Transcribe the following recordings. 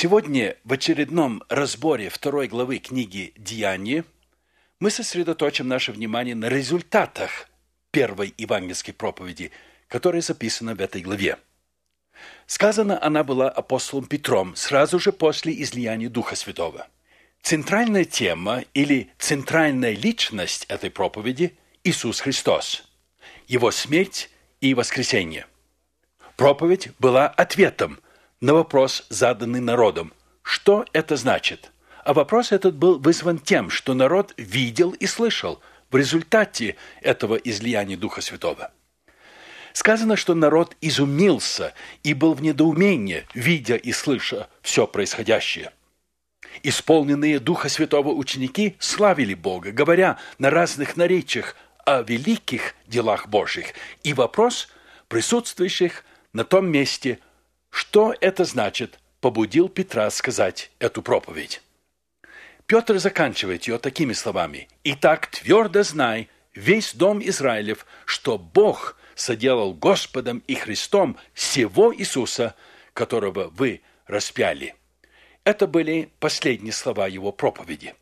Сегодня в очередном разборе второй главы книги «Деяния» мы сосредоточим наше внимание на результатах первой евангельской проповеди, которая записана в этой главе. Сказано, она была апостолом Петром сразу же после излияния Духа Святого. Центральная тема или центральная личность этой проповеди – Иисус Христос, Его смерть и воскресение. Проповедь была ответом на вопрос, заданный народом. Что это значит? А вопрос этот был вызван тем, что народ видел и слышал в результате этого излияния Духа Святого. Сказано, что народ изумился и был в недоумении, видя и слыша все происходящее. Исполненные Духа Святого ученики славили Бога, говоря на разных наречиях о великих делах Божьих. И вопрос присутствующих на том месте, что это значит, побудил Петра сказать эту проповедь. Петр заканчивает ее такими словами: «Итак, твердо знай, весь дом Израилев, что Бог соделал Господом и Христом сего Иисуса, которого вы распяли». Это были последние слова его проповеди.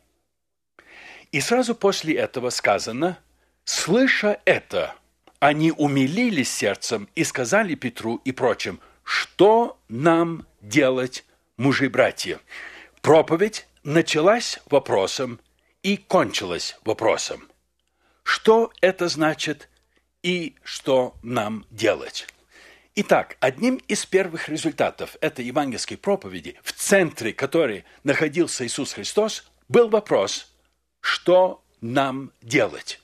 И сразу после этого сказано: «Слыша это, они умилились сердцем и сказали Петру и прочим: что нам делать, мужи-братья?» Проповедь началась вопросом и кончилась вопросом. Что это значит и что нам делать? Итак, одним из первых результатов этой евангельской проповеди, в центре которой находился Иисус Христос, был вопрос: что нам делать?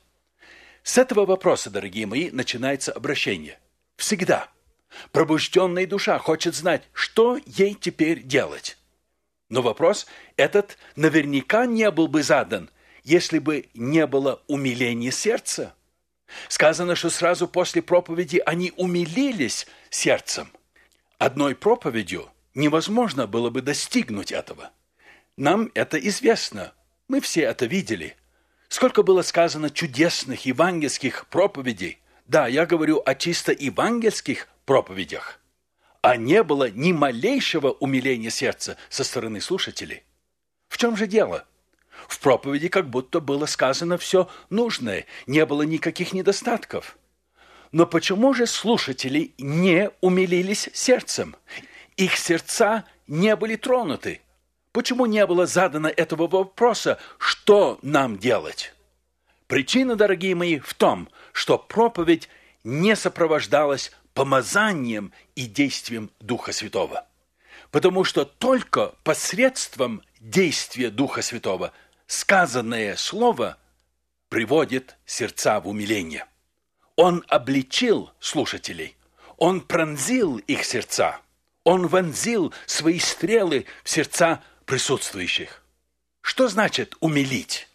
С этого вопроса, дорогие мои, начинается обращение. Всегда пробужденная душа хочет знать, что ей теперь делать. Но вопрос этот наверняка не был бы задан, если бы не было умиления сердца. Сказано, что сразу после проповеди они умилились сердцем. Одной проповедью невозможно было бы достигнуть этого. Нам это известно, мы все это видели. Сколько было сказано чудесных евангельских проповедей. Да, я говорю о чисто евангельских проповедях. А не было ни малейшего умиления сердца со стороны слушателей. В чем же дело? В проповеди как будто было сказано все нужное, не было никаких недостатков. Но почему же слушатели не умилились сердцем? Их сердца не были тронуты. Почему не было задано этого вопроса, что нам делать? Причина, дорогие мои, в том, что проповедь не сопровождалась помазанием и действием Духа Святого. Потому что только посредством действия Духа Святого сказанное слово приводит сердца в умиление. Он обличил слушателей, он пронзил их сердца, он вонзил свои стрелы в сердца присутствующих. Что значит умилить?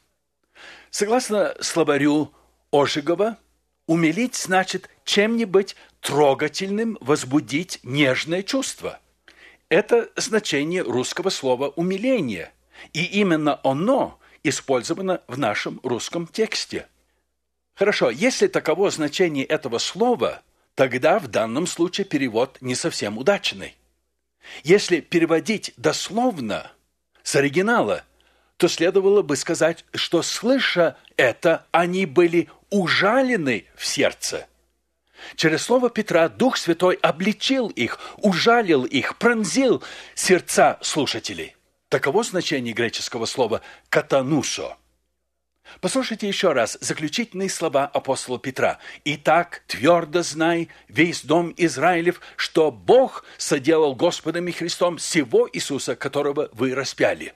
Согласно словарю Ожегова, умилить значит чем-нибудь трогательным возбудить нежное чувство. Это значение русского слова «умиление», и именно оно использовано в нашем русском тексте. Хорошо, если таково значение этого слова, тогда в данном случае перевод не совсем удачный. Если переводить дословно с оригинала, то следовало бы сказать, что, слыша это, они были ужалены в сердце. Через слово Петра Дух Святой обличил их, ужалил их, пронзил сердца слушателей. Таково значение греческого слова «катанусо». Послушайте еще раз заключительные слова апостола Петра. «Итак, твердо знай, весь дом Израилев, что Бог соделал Господом и Христом сего Иисуса, которого вы распяли.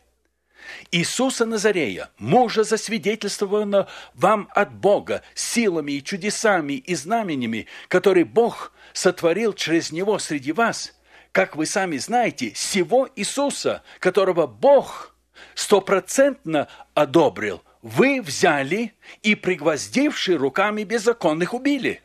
Иисуса Назарея, мужа засвидетельствованного вам от Бога силами и чудесами и знамениями, которые Бог сотворил через Него среди вас, как вы сами знаете, сего Иисуса, которого Бог 100% одобрил, вы взяли и, пригвоздивши руками беззаконных, убили.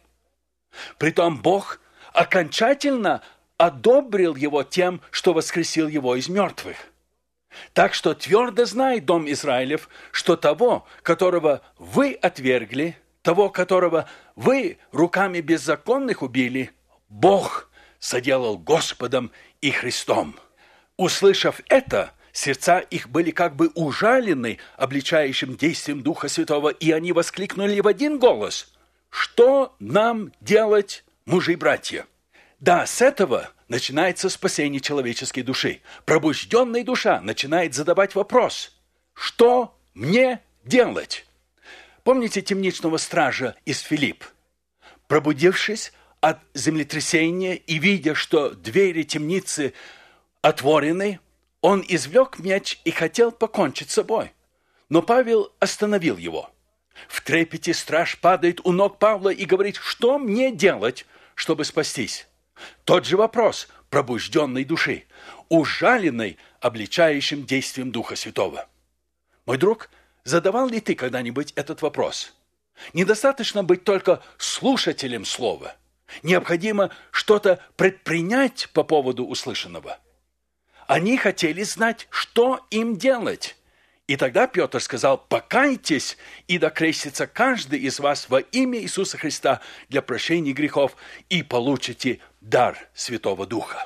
Притом Бог окончательно одобрил Его тем, что воскресил Его из мертвых. Так что твердо знай, дом Израилев, что того, которого вы отвергли, того, которого вы руками беззаконных убили, Бог соделал Господом и Христом». Услышав это, сердца их были как бы ужалены обличающим действием Духа Святого, и они воскликнули в один голос: «Что нам делать, мужи и братья?» Да, с этого начинается спасение человеческой души. Пробужденная душа начинает задавать вопрос: «Что мне делать?» Помните темничного стража из Филипп? Пробудившись от землетрясения и видя, что двери темницы отворены, он извлек меч и хотел покончить с собой. Но Павел остановил его. В трепете страж падает у ног Павла и говорит: «Что мне делать, чтобы спастись?» Тот же вопрос пробужденной души, ужаленной обличающим действием Духа Святого. Мой друг, задавал ли ты когда-нибудь этот вопрос? Недостаточно быть только слушателем слова. Необходимо что-то предпринять по поводу услышанного. Они хотели знать, что им делать. И тогда Петр сказал: «Покайтесь, и да крестится каждый из вас во имя Иисуса Христа для прощения грехов, и получите дар Святого Духа».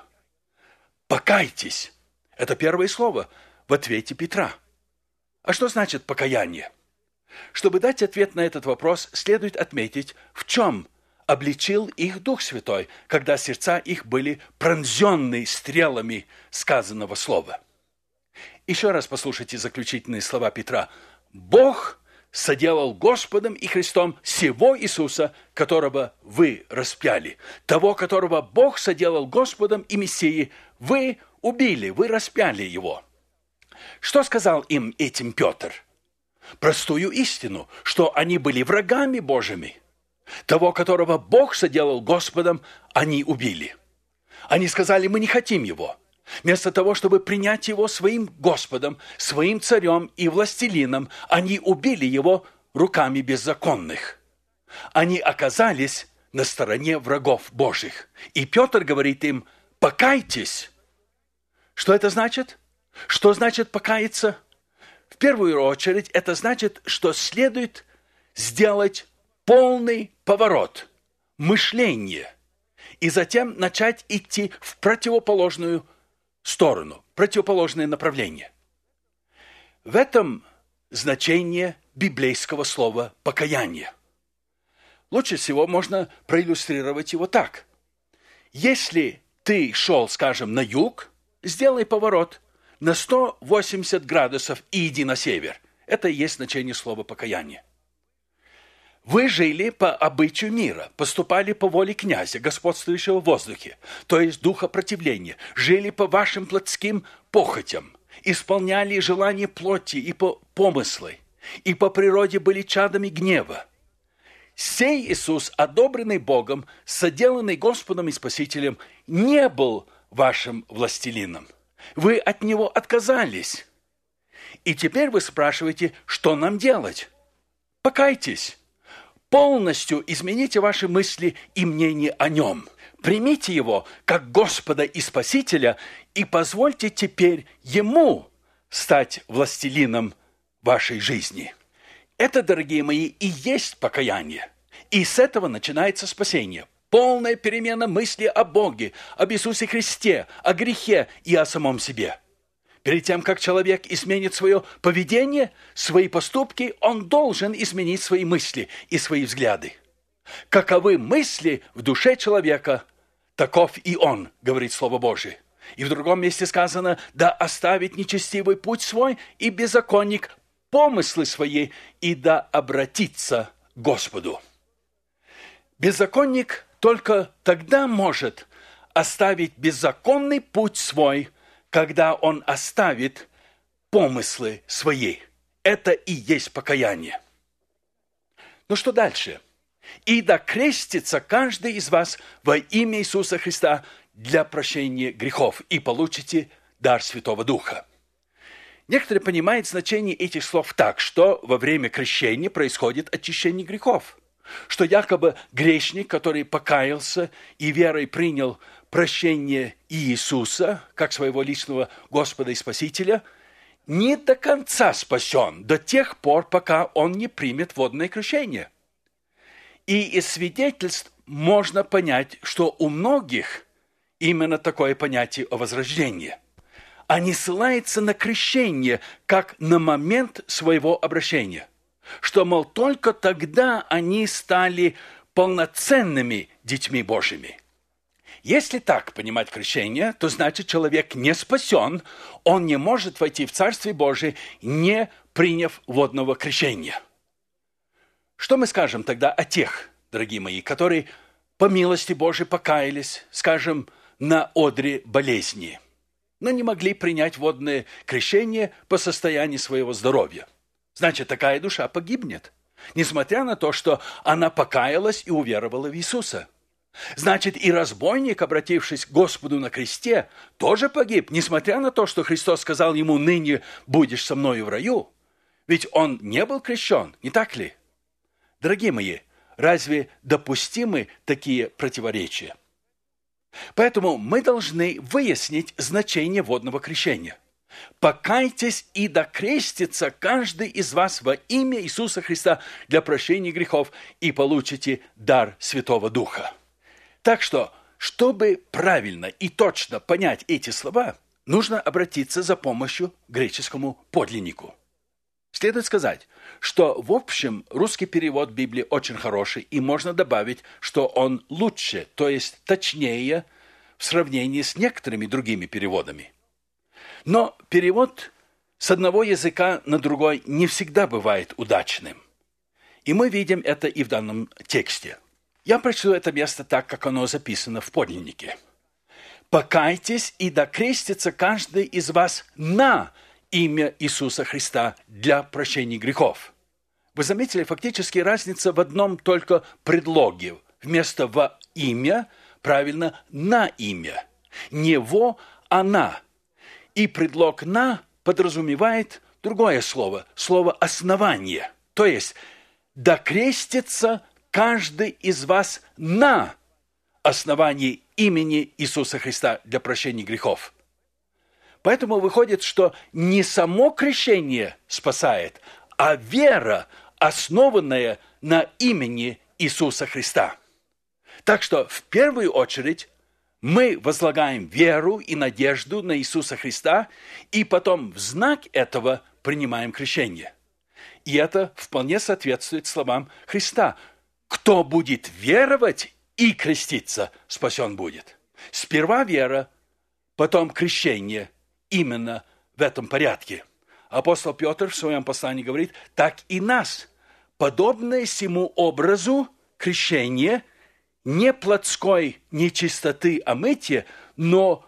Покайтесь. Это первое слово в ответе Петра. А что значит покаяние? Чтобы дать ответ на этот вопрос, следует отметить, в чем обличил их Дух Святой, когда сердца их были пронзенны стрелами сказанного слова. Еще раз послушайте заключительные слова Петра. «Бог соделал Господом и Христом сего Иисуса, которого вы распяли. Того, которого Бог соделал Господом и Мессией, вы убили, вы распяли его». Что сказал им этим Петр? Простую истину, что они были врагами Божьими. Того, которого Бог соделал Господом, они убили. Они сказали: «Мы не хотим его». Вместо того, чтобы принять его своим Господом, своим царем и властелином, они убили его руками беззаконных. Они оказались на стороне врагов Божьих. И Петр говорит им: «Покайтесь». Что это значит? Что значит покаяться? В первую очередь, это значит, что следует сделать полный поворот мышления и затем начать идти в противоположную сторону, противоположное направление. В этом значение библейского слова «покаяние». Лучше всего можно проиллюстрировать его так. Если ты шел, скажем, на юг, сделай поворот на 180 градусов и иди на север. Это и есть значение слова «покаяние». Вы жили по обычаю мира, поступали по воле князя, господствующего в воздухе, то есть духа противления, жили по вашим плотским похотям, исполняли желания плоти и помыслы, и по природе были чадами гнева. Сей Иисус, одобренный Богом, соделанный Господом и Спасителем, не был вашим властелином. Вы от Него отказались. И теперь вы спрашиваете, что нам делать? Покайтесь. Полностью измените ваши мысли и мнение о Нем. Примите Его как Господа и Спасителя и позвольте теперь Ему стать властелином вашей жизни. Это, дорогие мои, и есть покаяние. И с этого начинается спасение. Полная перемена мысли о Боге, об Иисусе Христе, о грехе и о самом себе. Перед тем, как человек изменит свое поведение, свои поступки, он должен изменить свои мысли и свои взгляды. Каковы мысли в душе человека, таков и он, говорит Слово Божие. И в другом месте сказано: да оставит нечестивый путь свой и беззаконник помыслы свои, и да обратится к Господу. Беззаконник только тогда может оставить беззаконный путь свой, когда он оставит помыслы свои. Это и есть покаяние. Ну что дальше? «И да крестится каждый из вас во имя Иисуса Христа для прощения грехов, и получите дар Святого Духа». Некоторые понимают значение этих слов так, что во время крещения происходит очищение грехов, что якобы грешник, который покаялся и верой принял прощение Иисуса, как своего личного Господа и Спасителя, не до конца спасен до тех пор, пока он не примет водное крещение. И из свидетельств можно понять, что у многих именно такое понятие о возрождении. а не ссылается на крещение, как на момент своего обращения. Что, мол, только тогда они стали полноценными детьми Божьими. Если так понимать крещение, то значит, человек не спасен, он не может войти в Царствие Божие, не приняв водного крещения. Что мы скажем тогда о тех, дорогие мои, которые по милости Божией покаялись, скажем, на одре болезни, но не могли принять водное крещение по состоянию своего здоровья? Значит, такая душа погибнет, несмотря на то, что она покаялась и уверовала в Иисуса. Значит, и разбойник, обратившись к Господу на кресте, тоже погиб, несмотря на то, что Христос сказал ему: «Ныне будешь со мною в раю». Ведь он не был крещен, не так ли? Дорогие мои, разве допустимы такие противоречия? Поэтому мы должны выяснить значение водного крещения. «Покайтесь и докрестится каждый из вас во имя Иисуса Христа для прощения грехов, и получите дар Святого Духа». Так что, чтобы правильно и точно понять эти слова, нужно обратиться за помощью к греческому подлиннику. Следует сказать, что в общем русский перевод Библии очень хороший, и можно добавить, что он лучше, то есть точнее, в сравнении с некоторыми другими переводами. Но перевод с одного языка на другой не всегда бывает удачным. И мы видим это и в данном тексте. Я прочту это место так, как оно записано в подлиннике. «Покайтесь и докрестится каждый из вас на имя Иисуса Христа для прощения грехов». Вы заметили, фактически разница в одном только предлоге. Вместо «во имя» правильно «на имя». Не «во», а «на». И предлог «на» подразумевает другое слово, слово «основание». То есть «докрестится каждый из вас на основании имени Иисуса Христа для прощения грехов». Поэтому выходит, что не само крещение спасает, а вера, основанная на имени Иисуса Христа. Так что в первую очередь мы возлагаем веру и надежду на Иисуса Христа, и потом в знак этого принимаем крещение. И это вполне соответствует словам Христа: «Кто будет веровать и креститься, спасен будет». Сперва вера, потом крещение, именно в этом порядке. Апостол Петр в своем послании говорит: «Так и нас, подобное сему образу крещение, не плотской нечистоты омытия, но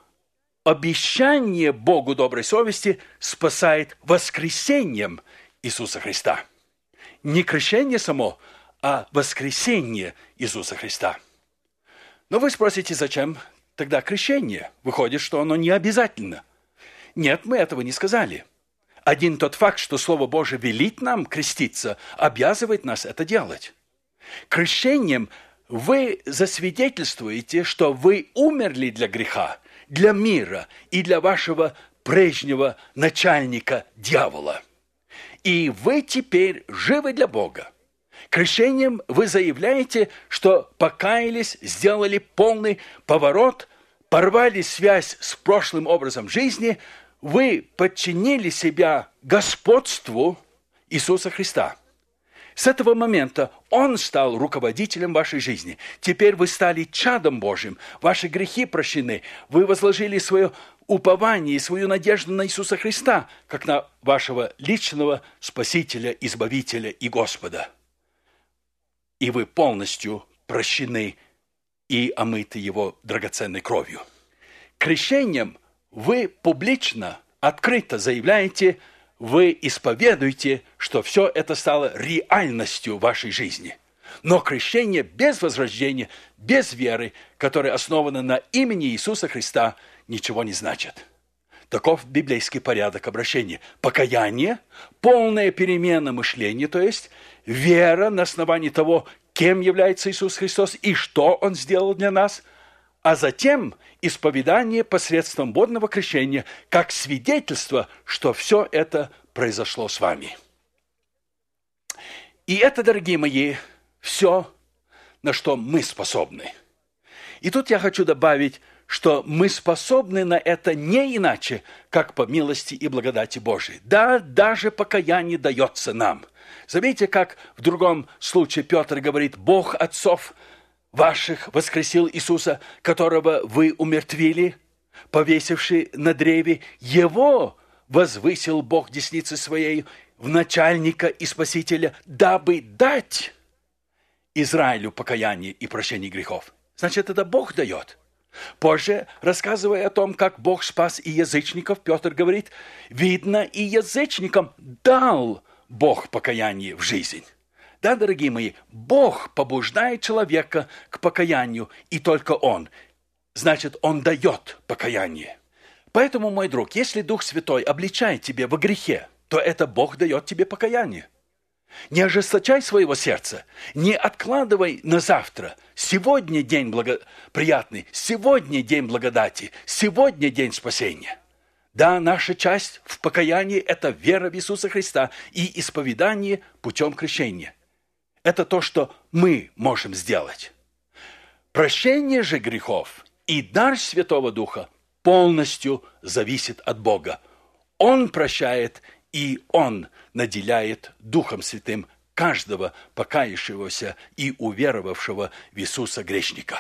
обещание Богу доброй совести спасает воскресением Иисуса Христа». Не крещение само, а воскресение Иисуса Христа. Но вы спросите, зачем тогда крещение? Выходит, что оно не обязательно. Нет, мы этого не сказали. Один тот факт, что Слово Божие велит нам креститься, обязывает нас это делать. Крещением вы засвидетельствуете, что вы умерли для греха, для мира и для вашего прежнего начальника дьявола. И вы теперь живы для Бога. Крещением вы заявляете, что покаялись, сделали полный поворот, порвали связь с прошлым образом жизни, вы подчинили себя господству Иисуса Христа. С этого момента Он стал руководителем вашей жизни. Теперь вы стали чадом Божьим, ваши грехи прощены, вы возложили свое упование и свою надежду на Иисуса Христа, как на вашего личного Спасителя, Избавителя и Господа. И вы полностью прощены и омыты Его драгоценной кровью. Крещением вы публично, открыто заявляете, вы исповедуете, что все это стало реальностью вашей жизни. Но крещение без возрождения, без веры, которая основана на имени Иисуса Христа, ничего не значит. Таков библейский порядок обращения. Покаяние, полная перемена мышления, то есть вера на основании того, кем является Иисус Христос и что Он сделал для нас, а затем исповедание посредством водного крещения как свидетельство, что все это произошло с вами. И это, дорогие мои, все, на что мы способны. И тут я хочу добавить, что мы способны на это не иначе, как по милости и благодати Божией. Да, даже покаяние дается нам. Заметьте, как в другом случае Петр говорит: «Бог отцов ваших воскресил Иисуса, которого вы умертвили, повесивший на древе. Его возвысил Бог десницей Своей в начальника и спасителя, дабы дать Израилю покаяние и прощение грехов». Значит, это Бог дает. Позже, рассказывая о том, как Бог спас и язычников, Петр говорит: «Видно, и язычникам дал Бог покаяние в жизнь». Да, дорогие мои, Бог побуждает человека к покаянию, и только Он. Значит, Он дает покаяние. Поэтому, мой друг, если Дух Святой обличает тебя во грехе, то это Бог дает тебе покаяние. Не ожесточай своего сердца, не откладывай на завтра. Сегодня день благоприятный, сегодня день благодати, сегодня день спасения. Да, наша часть в покаянии – это вера в Иисуса Христа и исповедание путем крещения. Это то, что мы можем сделать. Прощение же грехов и дар Святого Духа полностью зависит от Бога. Он прощает, и Он наделяет Духом Святым каждого покаявшегося и уверовавшего в Иисуса грешника.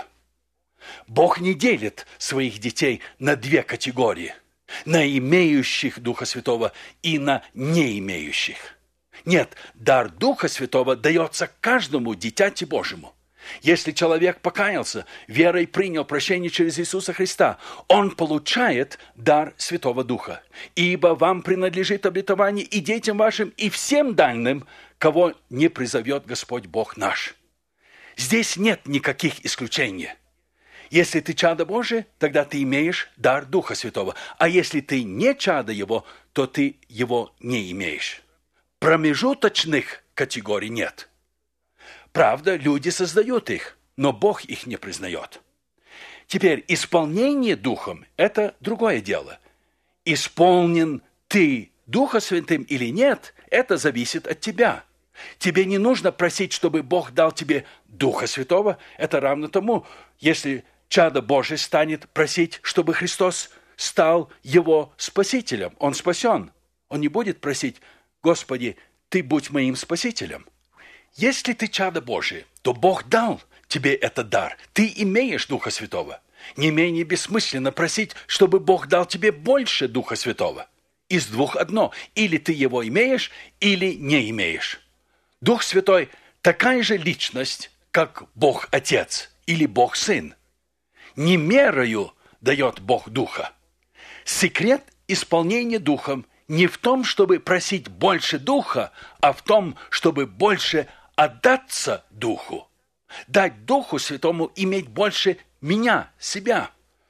Бог не делит своих детей на две категории – на имеющих Духа Святого и на не имеющих. Нет, дар Духа Святого дается каждому дитяти Божьему. Если человек покаялся, верой принял прощение через Иисуса Христа, он получает дар Святого Духа. Ибо вам принадлежит обетование и детям вашим, и всем дальним, кого не призовет Господь Бог наш. Здесь нет никаких исключений. Если ты чадо Божие, тогда ты имеешь дар Духа Святого. А если ты не чадо Его, то ты его не имеешь. Промежуточных категорий нет. Правда, люди создают их, но Бог их не признает. Теперь, исполнение Духом – это другое дело. Исполнен ты Духа Святым или нет, это зависит от тебя. Тебе не нужно просить, чтобы Бог дал тебе Духа Святого. Это равно тому, если чадо Божие станет просить, чтобы Христос стал его спасителем. Он спасен. Он не будет просить: «Господи, Ты будь моим спасителем». Если ты чадо Божие, то Бог дал тебе этот дар. Ты имеешь Духа Святого. Не менее бессмысленно просить, чтобы Бог дал тебе больше Духа Святого. Из двух одно. Или ты его имеешь, или не имеешь. Дух Святой – такая же личность, как Бог Отец или Бог Сын. Не мерою дает Бог Духа. Секрет исполнения Духом не в том, чтобы просить больше Духа, а в том, чтобы больше отдаться Духу. Дать Духу Святому иметь больше меня, себя.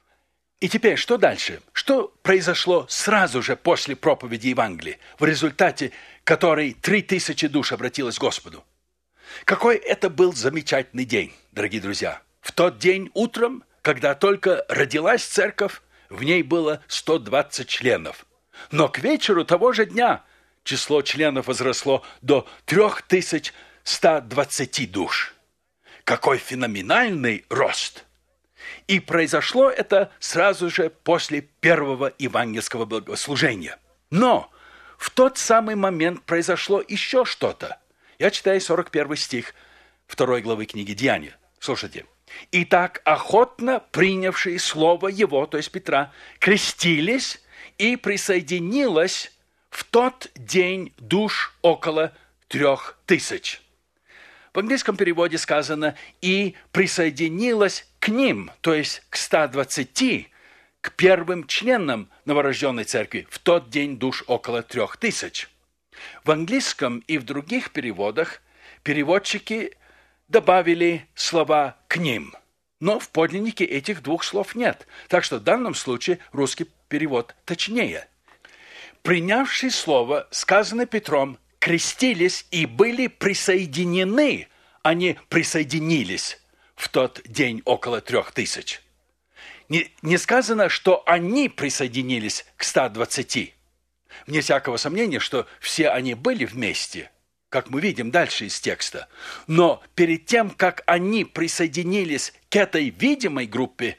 И теперь, что дальше? Что произошло сразу же после проповеди Евангелия, в результате которой 3000 душ обратилось к Господу? Какой это был замечательный день, дорогие друзья. В тот день утром, когда только родилась церковь, в ней было 120 членов. Но к вечеру того же дня число членов возросло до 3120 душ. Какой феноменальный рост! И произошло это сразу же после первого евангельского богослужения. Но в тот самый момент произошло еще что-то. Я читаю 41 стих 2 главы книги Деяния. Слушайте. «Итак, охотно принявшие слово его, то есть Петра, крестились, и присоединилось в тот день душ около 3000». В английском переводе сказано «и присоединилось к ним», то есть к 120, к первым членам новорожденной церкви, в тот день душ около 3000. В английском и в других переводах переводчики добавили слова «к ним», но в подлиннике этих двух слов нет, так что в данном случае русский перевод точнее. Принявшие слово, сказано Петром, крестились и были присоединены, а не присоединились в тот день около 3000. Не сказано, что они присоединились к 120. Вне всякого сомнения, что все они были вместе, как мы видим дальше из текста. Но перед тем, как они присоединились к этой видимой группе,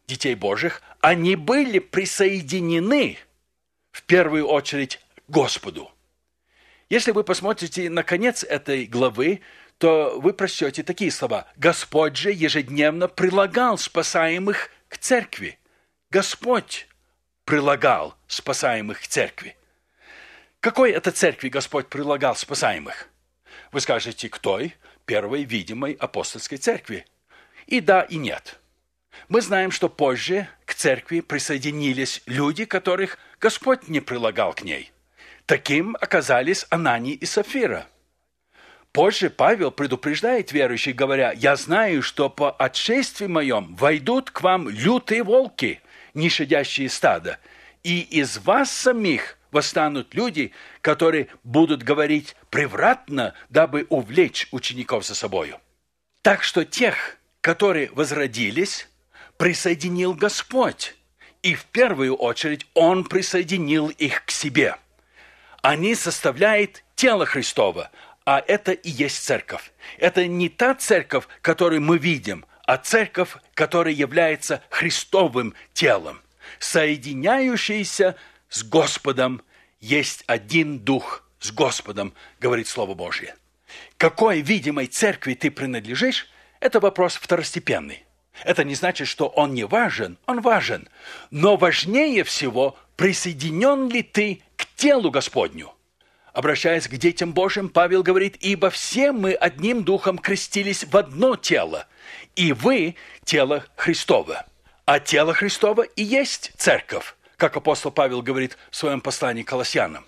детей Божьих, они были присоединены в первую очередь к Господу. Если вы посмотрите на конец этой главы, то вы прочтете такие слова. «Господь же ежедневно прилагал спасаемых к церкви». Господь прилагал спасаемых к церкви. Какой это церкви Господь прилагал спасаемых? Вы скажете, к той первой видимой апостольской церкви. И да, и нет. Мы знаем, что позже к церкви присоединились люди, которых Господь не прилагал к ней. Таким оказались Ананий и Сафира. Позже Павел предупреждает верующих, говоря, «Я знаю, что по отшествии моем войдут к вам лютые волки, не щадящие стада, и из вас самих восстанут люди, которые будут говорить превратно, дабы увлечь учеников за собою». Так что тех, которые возродились, присоединил Господь, и в первую очередь Он присоединил их к себе. Они составляют тело Христово, а это и есть церковь. Это не та церковь, которую мы видим, а церковь, которая является Христовым телом. Соединяющийся с Господом есть один дух с Господом, говорит Слово Божье. Какой видимой церкви ты принадлежишь, это вопрос второстепенный. Это не значит, что он не важен, он важен. Но важнее всего, присоединен ли ты к телу Господню. Обращаясь к детям Божьим, Павел говорит, «Ибо все мы одним духом крестились в одно тело, и вы – тело Христово». А тело Христово и есть церковь, как апостол Павел говорит в своем послании к Колоссянам.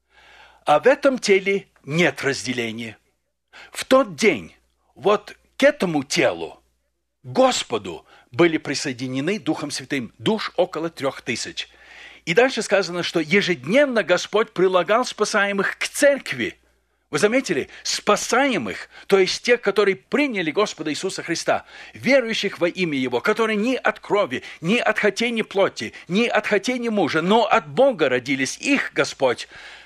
А в этом теле нет разделения. В тот день вот к этому телу, Господу, были присоединены Духом Святым душ около 3000. И дальше сказано, что ежедневно Господь прилагал спасаемых к церкви. Вы заметили? Спасаемых, то есть тех, которые приняли Господа Иисуса Христа, верующих во имя Его, которые не от крови, не от хотения плоти, не от хотения мужа, но от Бога родились, их Господь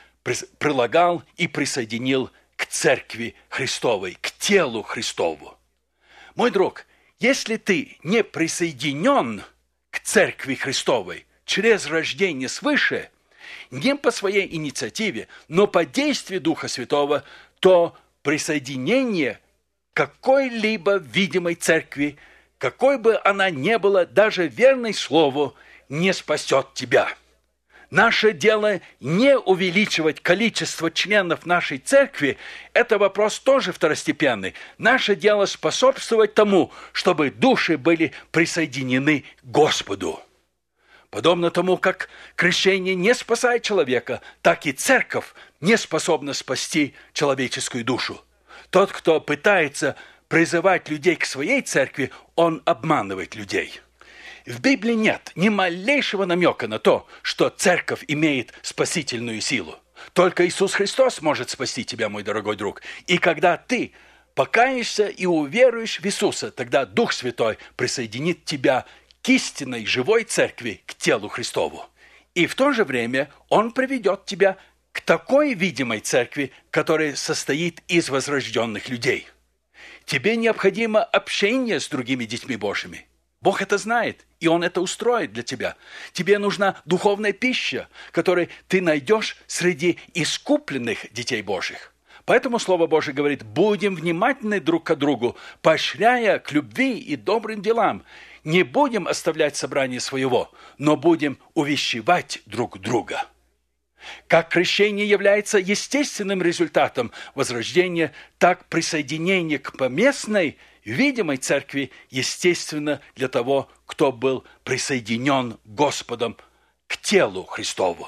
прилагал и присоединил к церкви Христовой, к телу Христову. Мой друг, если ты не присоединен к церкви Христовой через рождение свыше, не по своей инициативе, но по действию Духа Святого, то присоединение к какой-либо видимой церкви, какой бы она ни была, даже верной слову, не спасет тебя. Наше дело не увеличивать количество членов нашей церкви, это вопрос тоже второстепенный. Наше дело способствовать тому, чтобы души были присоединены к Господу. Подобно тому, как крещение не спасает человека, так и церковь не способна спасти человеческую душу. Тот, кто пытается призывать людей к своей церкви, он обманывает людей. В Библии нет ни малейшего намека на то, что церковь имеет спасительную силу. Только Иисус Христос может спасти тебя, мой дорогой друг. И когда ты покаешься и уверуешь в Иисуса, тогда Дух Святой присоединит тебя к истинной живой церкви, к телу Христову. И в то же время Он приведет тебя к такой видимой церкви, которая состоит из возрожденных людей. Тебе необходимо общение с другими детьми Божьими. Бог это знает, и Он это устроит для тебя. Тебе нужна духовная пища, которую ты найдешь среди искупленных детей Божьих. Поэтому Слово Божие говорит, будем внимательны друг к другу, поощряя к любви и добрым делам. Не будем оставлять собрание своего, но будем увещевать друг друга. Как крещение является естественным результатом возрождения, так присоединение к поместной, видимой церкви естественно для того, кто был присоединен Господом к телу Христову.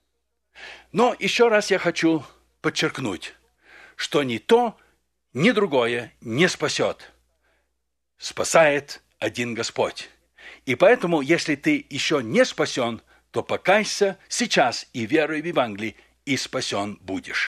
Но еще раз я хочу подчеркнуть, что ни то, ни другое не спасет. Спасает один Господь. И поэтому, если ты еще не спасен, то покайся сейчас и веруй в Евангелие, и спасен будешь.